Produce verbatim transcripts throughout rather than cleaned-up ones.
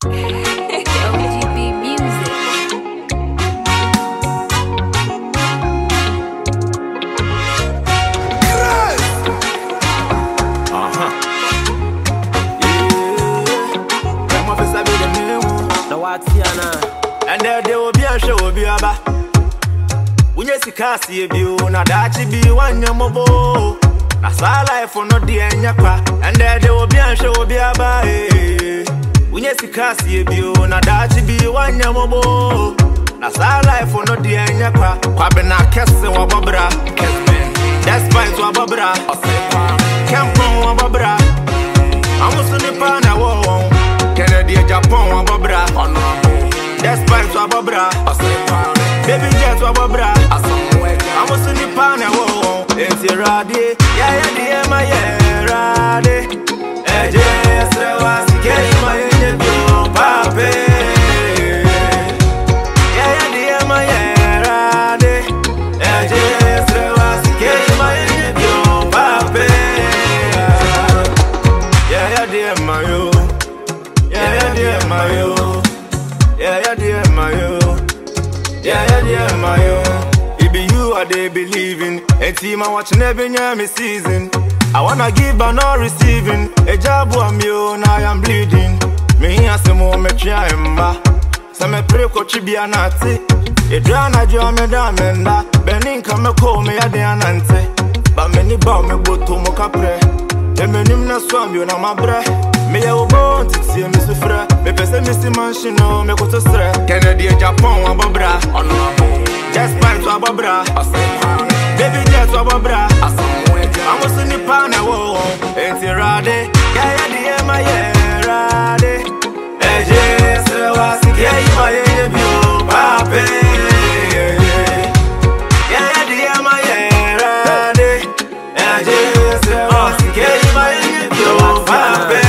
O G B music. Uh-huh. Yeah. Come on, first I be the new. Now what's here now? And there they will be a show will be a ba. When you see Cassie view, na dachi be one yamobo. Na sa life for no the enyakwa. And there they will be a show will be a ba. When you see Cassie view, na dachi be one yamobo. Na sa life for no the enyakwa. Kwabe na kese wa babra. That's fine to a babra. Campon wa babra. Amusu ni pa na wo. Kennedy Japan wa babra. That's fine to a babra. Baby jet to a babra. Amusu ni pa na wo. Enti radi. Yeah yeah yeah my yeah radi. Eje esrewa sikeri my yeah bio pape. Yeah yeah yeah my yeah radi. Eje esrewa sikeri my yeah bio pape. Yeah yeah yeah my yo. Yeah yeah yeah my yo. Yeah yeah yeah my yo. Yeah yeah yeah my yo. It be you I they believe in. A team I watching every me season. I wanna give but not receiving. A job I'm you now I am bleeding. Me as a more me try emba. Some me pray ko chibi anati. A drana jo me damenda. Benin come call me a de anante. But many bow me go to mo capre. E me nim na swam you na my bre. Me ya obo ntiti me sufra. Me pese me si mansion no me ko to stre. Kennedy Japan wa babra. Just fine to a babra. Baby jet to a babra. I'm a sunny pan a wo. Enti rade. Yeah yeah yeah my yeah rade. Eje sewa sikei my yeah bio pape. Yeah yeah yeah my yeah rade. Eje sewa sikei my yeah bio pape.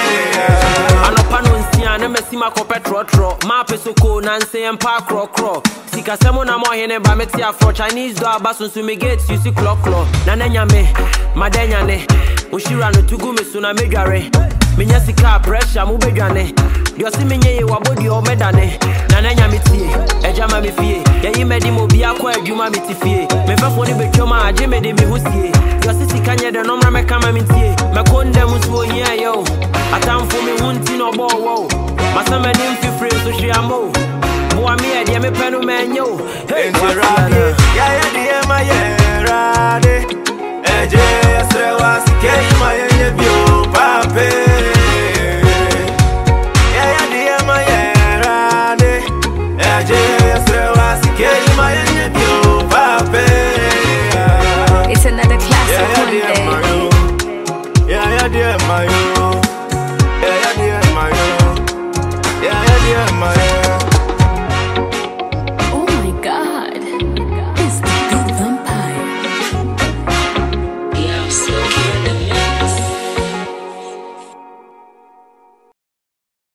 Me see my copet trotro, my pesoko, Nancy and park cro cro. Sika semona mo hene ba meti afro Chinese do abasun su me gates you see clock clock. Nanenya me, madenya ne. Ushira no tugu me suna medware. Menya sika pressure mu bedwane. Dio si menye ye wabodi o medane. Nanenya me tie, eja ma me fie. Ye yi medi mo bia kwa adwuma me ti fie. Me fefo ni betwoma age me de me husie. Dio si sika nye de no mra me kama me tie. Me konde mu so hia yo. Atamfo me hunti no bo wo. Masama nim fi free so she amo. Boy me e de me penu menyo. Hey, rade. Yeah yeah yeah my yeah rade. Eje sewa sikei my yeah bio pape.